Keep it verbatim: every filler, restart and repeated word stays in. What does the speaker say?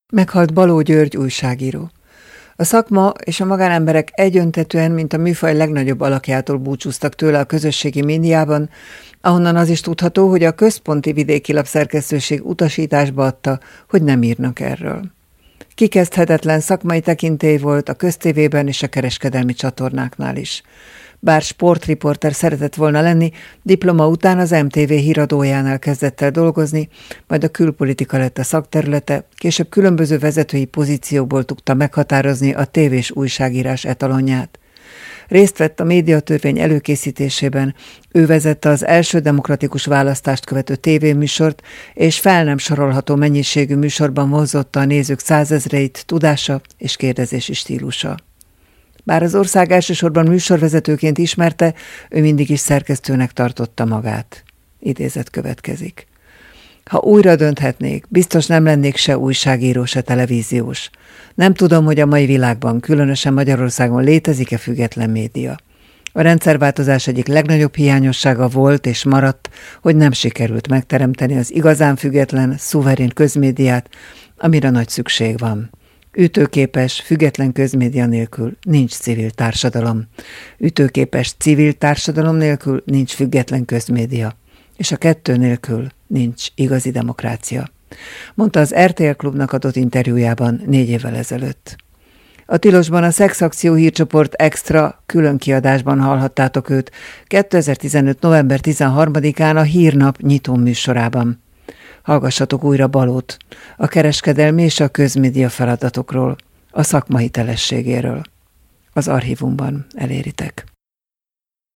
Meghalt Baló György újságíró. A szakma és a magánemberek egyöntetűen, mint a műfaj legnagyobb alakjától búcsúztak tőle a közösségi médiában, ahonnan az is tudható, hogy a Központi Vidéki Lapszerkesztőség utasításba adta, hogy nem írnak erről. Kikezdhetetlen szakmai tekintély volt a köztévében és a kereskedelmi csatornáknál is. Bár sportriporter szeretett volna lenni, diploma után az em té vé híradójánál kezdett el dolgozni, majd a külpolitika lett a szakterülete, később különböző vezetői pozíciókból tudta meghatározni a tévés újságírás etalonját. Részt vett a médiatörvény előkészítésében, ő vezette az első demokratikus választást követő tévéműsort, és fel nem sorolható mennyiségű műsorban vonzotta a nézők százezreit tudása és kérdezési stílusa. Bár az ország elsősorban műsorvezetőként ismerte, ő mindig is szerkesztőnek tartotta magát. Idézet következik. Ha újra dönthetnék, biztos nem lennék se újságíró, se televíziós. Nem tudom, hogy a mai világban, különösen Magyarországon létezik-e független média. A rendszerváltozás egyik legnagyobb hiányossága volt és maradt, hogy nem sikerült megteremteni az igazán független, szuverén közmédiát, amire nagy szükség van. Ütőképes, független közmédia nélkül nincs civil társadalom. Ütőképes civil társadalom nélkül nincs független közmédia. És a kettő nélkül nincs igazi demokrácia, mondta az er té el Klubnak adott interjújában négy évvel ezelőtt. A Tilosban a Szexakció hírcsoport extra külön kiadásban hallhattátok őt kétezer-tizenöt. november tizenharmadikán a Hírnap nyitó műsorában. Hallgassatok újra Balót, a kereskedelmi és a közmédia feladatokról, a szakma hitelességéről. Az archívumban eléritek.